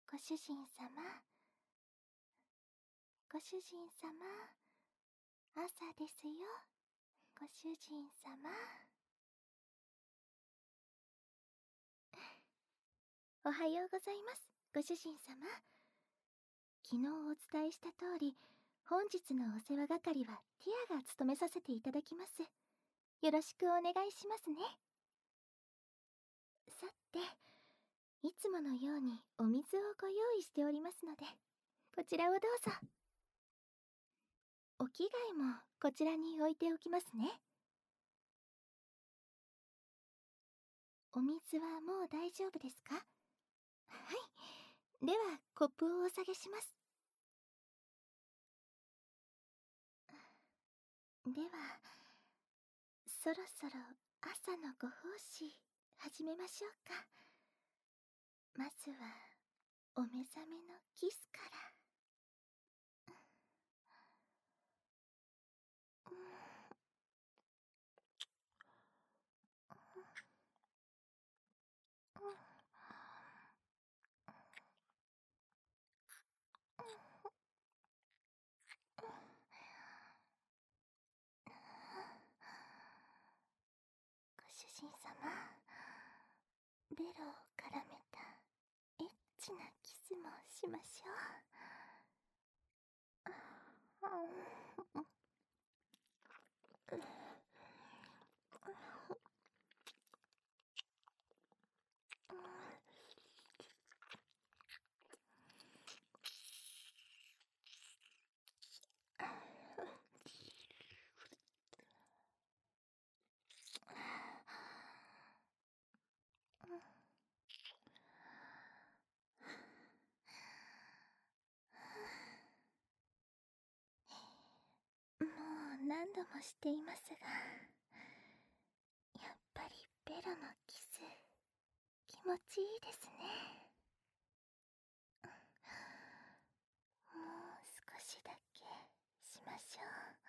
ご主人様、ご主人様、朝ですよ、ご主人様。おはようございます、ご主人様。昨日お伝えした通り、本日のお世話係はティアが務めさせていただきます。よろしくお願いしますね。さて、いつものようにお水をご用意しておりますので、こちらをどうぞ。お着替えもこちらに置いておきますね。お水はもう大丈夫ですか？はい。では、コップをお下げします。では、そろそろ朝のご奉仕始めましょうか。まずは、お目覚めのキスから。ご主人様、ベロを絡めたエッチなキスもしましょう。もう何度もしていますが、やっぱりベロのキス気持ちいいですね。もう少しだけしましょ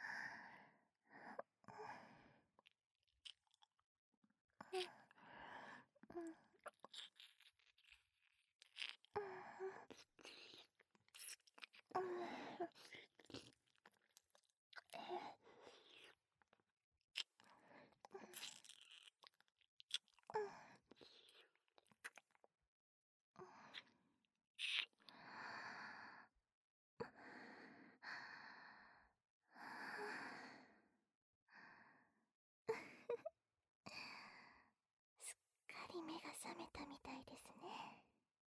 すっかり目が覚めたみたいですね。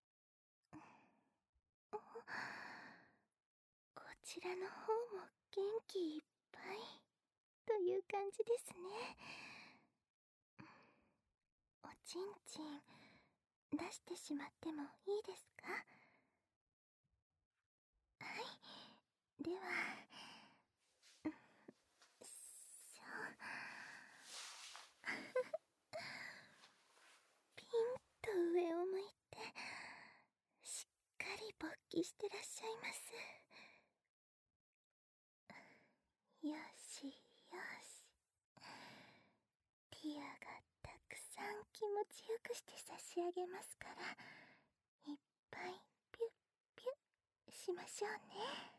こちらの方も元気いっぱいという感じですね。おちんちん出してしまってもいいですか？はい。では、そう。ピンと上を向いて、しっかり勃起してらっしゃいます。よしよし。ティアがたくさん気持ちよくして差し上げますから、いっぱいピュッピュッしましょうね。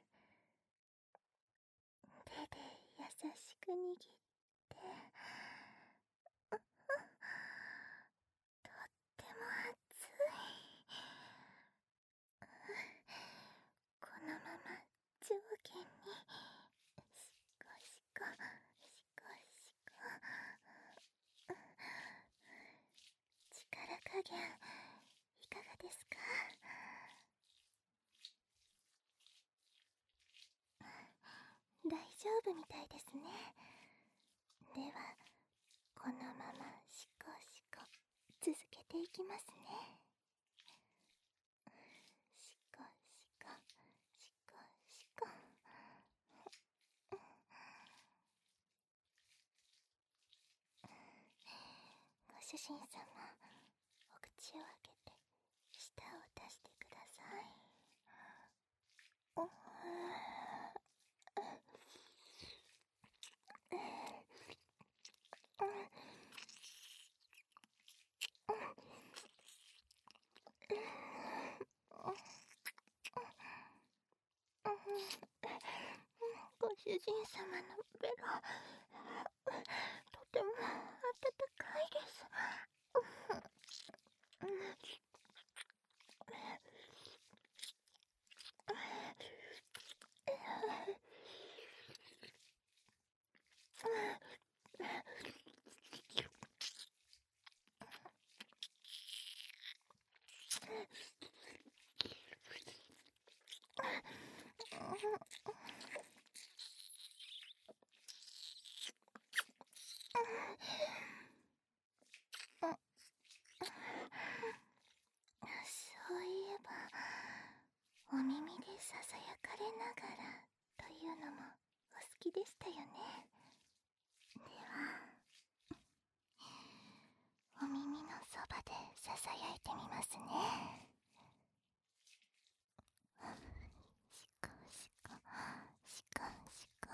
手で優しく握って、とっても熱い。このまま上下にしこしこしこしこ。力加減いかがですか？大丈夫みたいですね。では、このまましこしこ続けていきますね。しこしこしこしこ。ご主人様、お口を開けて舌を出してください。 主人様のベロ、とても温かいです。そういえば、お耳でささやかれながらというのもお好きでしたよね。では、お耳のそばでささやいてみますね。しこしこ、しこしこ。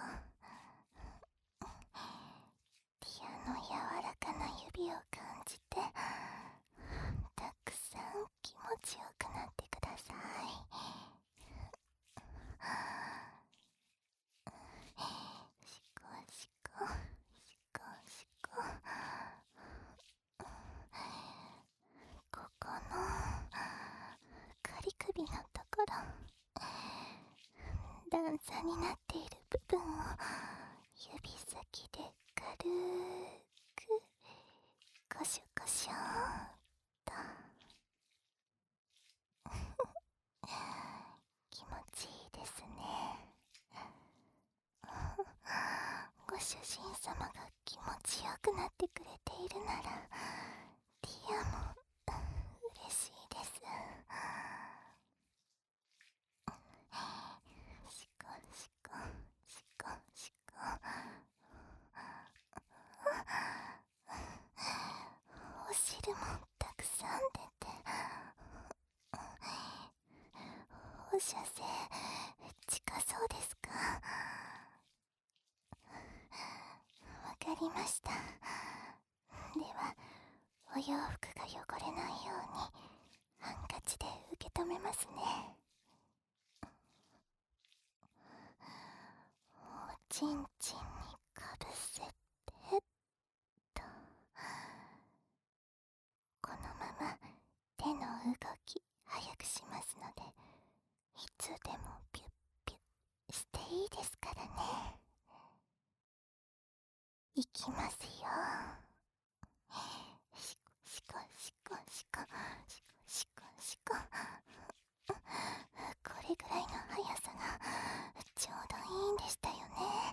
ティアの柔らかな指を感じて、たくさん気持ちよくなってください。しこしこ、しこしこ。ここの仮首のところ、段差になっている部分を指先で軽くコショコショと気持ちいいですね。ご主人様が気持ちよくなってくれているなら、ティアも嬉しいです。しこしこ、しこしこ。お汁もたくさん出て、放射線近そうですか？わかりました。では、お洋服が汚れないようにハンカチで受け止めますね。おちんちんにかぶせてと、このまま手の動き早くしますので、いつでもピュッピュッしていいですからね。いきますよ。しこしこしこしこしこしこ。これぐらいの速さがちょうどいいんでしたよね。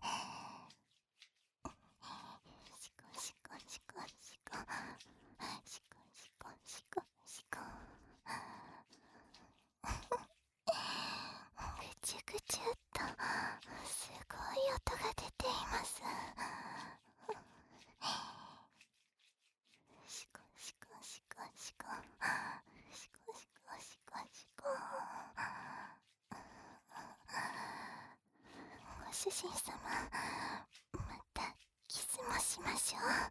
しこしこしこしこしこしこしこしこ。ぐちゅぐちゅっとすごい音が出ています。しこしこしこしこしこしこしこしこ。ご主人様、またキスもしましょう。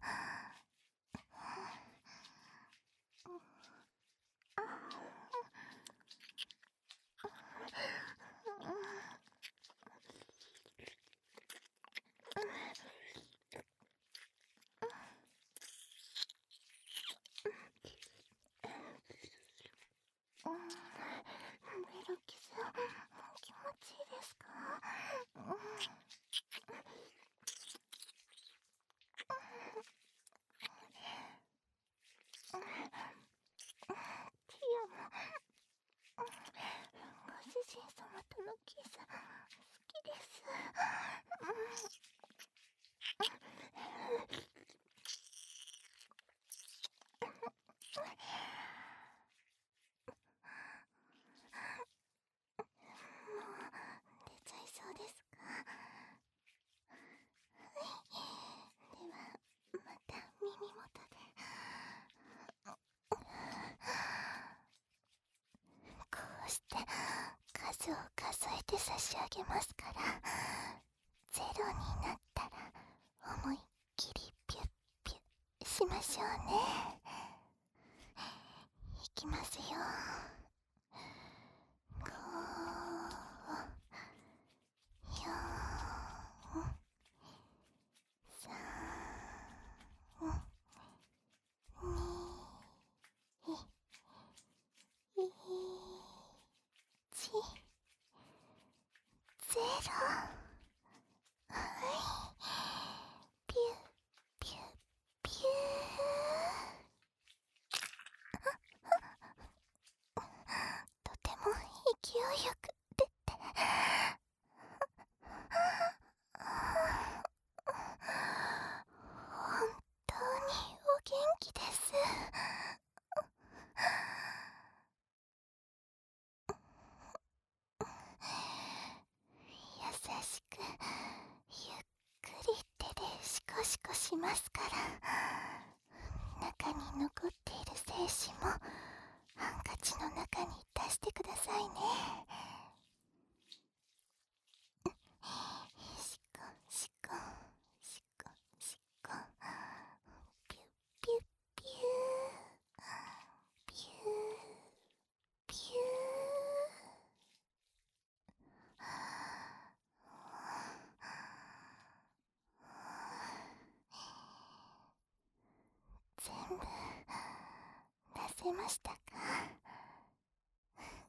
ベロキス、気持ちいいですか？ティアも、ご主人様とのキス、好きです。出ちゃいそうですか？では、また耳元で。こうして数を数えて差し上げますから、ゼロになったら思いっきりピュッピュッしましょうね。いきますよ。5、4、 はい。ピューピューピュー。とても勢いよく出て、本当にお元気です。優しくゆっくり手でシコシコしますから、中に残っている精子もハンカチの中に出してくださいね。シコシコシコシコ、ピュッピュッピューピューピュー。全部出せましたか？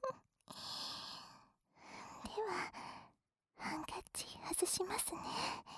ではハンカチ外しますね。